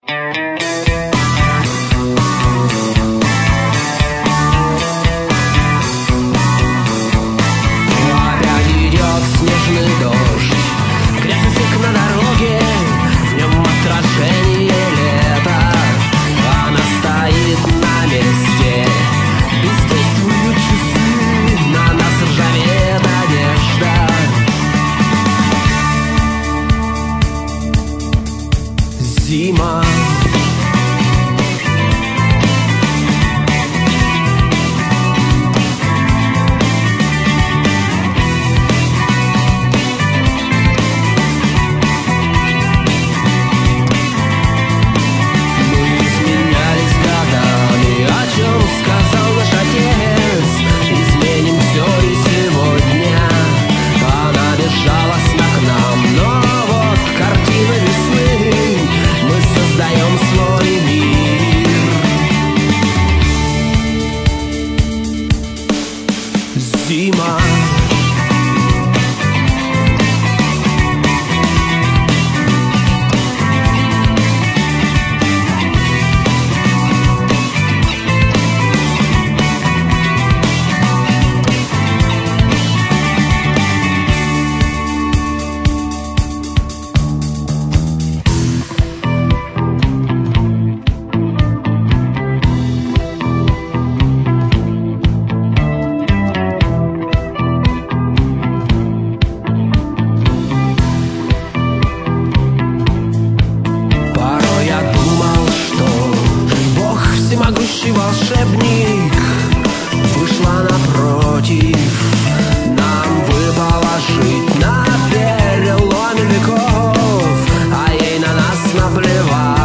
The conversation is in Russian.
Опять идет снежный дождь, грязный на дороге, в нем отражение лета. Она стоит на месте, бездействуют часы, на нас ржавеет одежда. Зима. Зима. Всемогущий волшебник вышла напротив. Нам выпало жить на переломе веков, а ей на нас наплевать.